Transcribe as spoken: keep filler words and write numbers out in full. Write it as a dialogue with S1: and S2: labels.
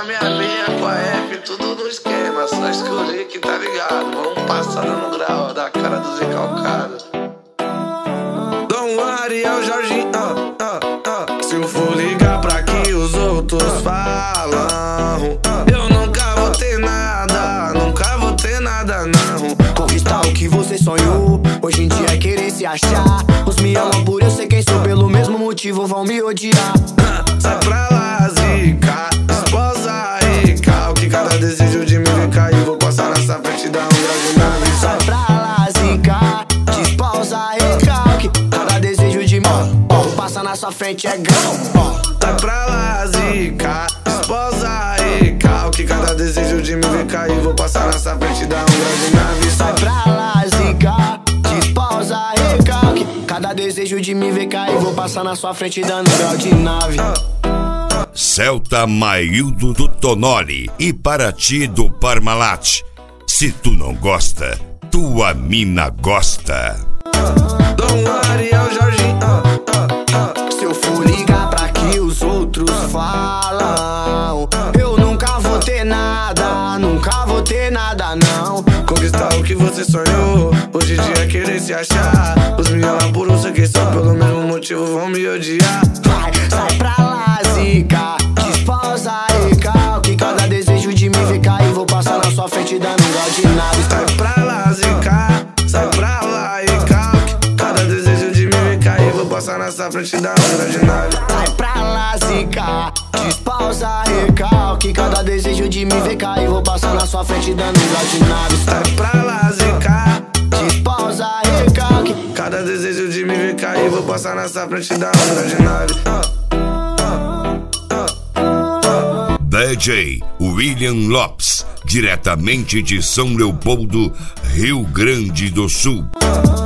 S1: a minha linha com a F, tudo no esquema. Só escolhi que tá ligado. Vamos passar no grau da cara dos recalcados. Dom Ariel Jorginho, ah, ah, ah. Se eu for ligar pra que os outros falam, eu nunca vou ter nada, nunca vou ter nada não.
S2: Conquistar o que você sonhou, hoje em dia é querer se achar. Os me amam por eu ser quem sou, pelo mesmo motivo vão me odiar.
S1: Sai pra lá, zica, esposa rica. O que cada desejo de me ver cair, vou passar nessa frente da um grau de nave.
S2: Sai pra lá, zica, desposa recalque. Cada desejo de mim, ó, passa na sua frente é grão, ó.
S1: Sai pra lá, zica, esposa rica. O que cada desejo de me ver cair, vou passar nessa frente da um grau de nave.
S2: Sai pra lá, zica, desposa recalque. Cada desejo de me ver cair, vou passar na sua frente dando grau de nave.
S3: Celta Maildo do Tonoli e Paraty do Parmalat. Se tu não gosta, tua mina gosta.
S1: Dom Ariel Jorginho, ah, ah, ah.
S2: Se eu for ligar pra que os outros falam, eu nunca vou ter nada, nunca vou ter nada não.
S1: Conquistar o que você sonhou, hoje em dia é querer se achar. Os me amam por um ser que só pelo mesmo motivo vão me odiar.
S2: Vai, sai pra lá, zica, desposa recalque. Cada desejo de me ver cair, vou passar na sua frente dando um grau de nave.
S1: Sai pra lá, zica, sai pra lá recalque. Cada desejo de me ver cair, vou passar nessa frente da um grau de nave.
S2: Sai pra lá, zica, desposa recalque. Cada desejo de me ver cair, vou passar na sua frente dando um grau de nave.
S1: Sai pra lá, zica,
S2: desposa recalque.
S1: cada desejo de me ver cair, vou passar nessa frente da um grau de nave.
S3: D J William Lopes, diretamente de São Leopoldo, Rio Grande do Sul.